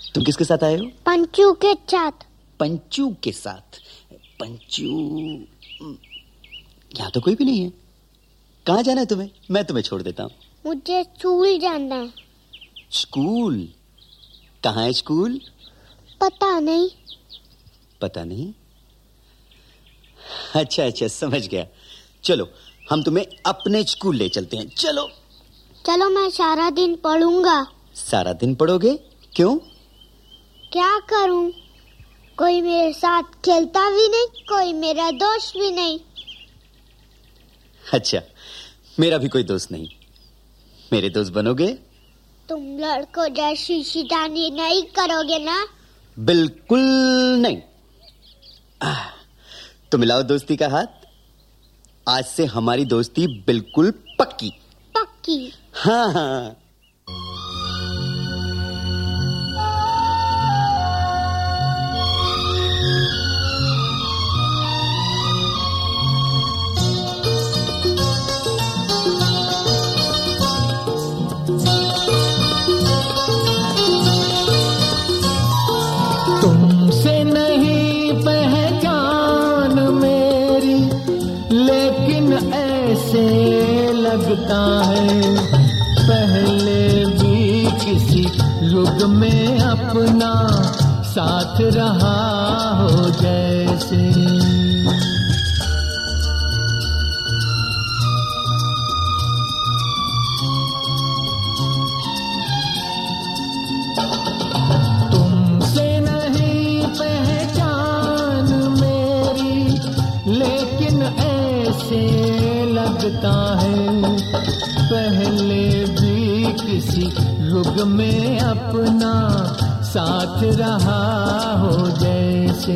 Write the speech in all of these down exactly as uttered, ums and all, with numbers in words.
तुम किसके साथ आए हो? पंचू के साथ। पंचू के साथ? पंचू, यहाँ तो कोई भी नहीं है। कहाँ जाना है तुम्हें? मैं तुम्हें छोड़ देता हूँ। मुझे स्कूल जाना है। स्कूल? कहाँ है स्कूल? पता नहीं। पता नहीं? अच्छा अच्छा, समझ गया। चलो हम तुम्हें अपने स्कूल ले चलते हैं। चलो चलो, मैं सारा दिन पढ़ूंगा। सारा दिन पढ़ोगे? क्यों? क्या करूं? कोई मेरे साथ खेलता भी नहीं, कोई मेरा दोस्त भी नहीं। अच्छा, मेरा भी कोई दोस्त नहीं। मेरे दोस्त बनोगे? तुम लड़कों जैसी शैतानी नहीं करोगे ना? बिल्कुल नहीं। आह, तो मिलाओ दोस्ती का हाथ। आज से हमारी दोस्ती बिल्कुल पक्की। पक्की? हाँ हाँ। तुमसे नहीं पहचान मेरी, लेकिन ऐसे लगता है पहले भी किसी युग में अपना साथ रहा हो जैसे। तुमसे नहीं पहचान मेरी, लेकिन ऐसे लगता है पहले भी किसी युग में अपना साथ रहा हो जैसे।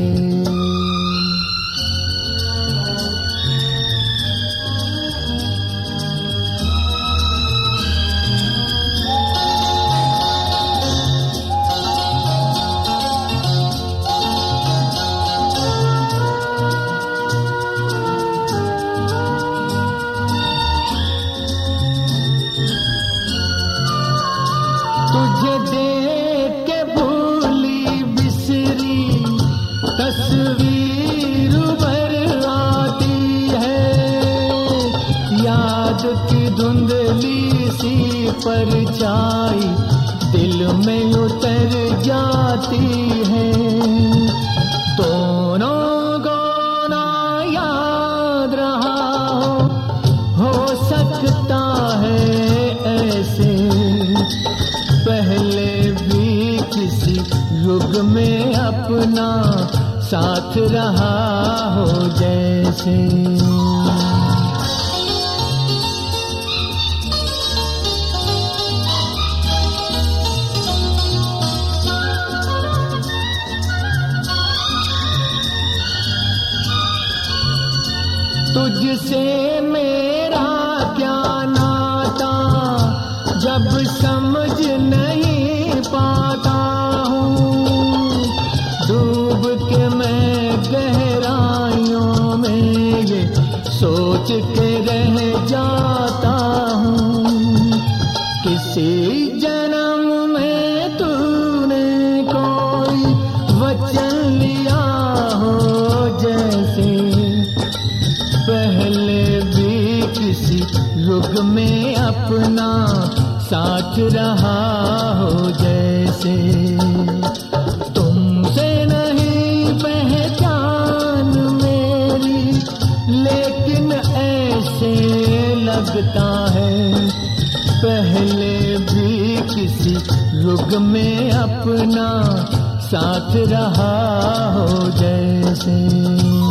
तुझे देख के भूली बिसरी तस्वीर भर आती है, याद की धुंधली सी परछाई दिल में उतर जाती है। दोनों को ना याद रहा हो, हो सकता है ऐसे पहले भी किसी युग में अपना साथ रहा हो जैसे। तुझसे मेरा क्या नाता, जब समझ नहीं पाता हूँ, डूब के मैं गहराइयों में ये सोच के रह जाता हूँ। किसी जन्म में तूने कोई वचन लिया हो जैसे, पहले भी किसी युग में अपना साथ रहा हो जैसे। तुमसे नहीं पहचान मेरी, लेकिन ऐसे लगता है पहले भी किसी युग में अपना साथ रहा हो जैसे।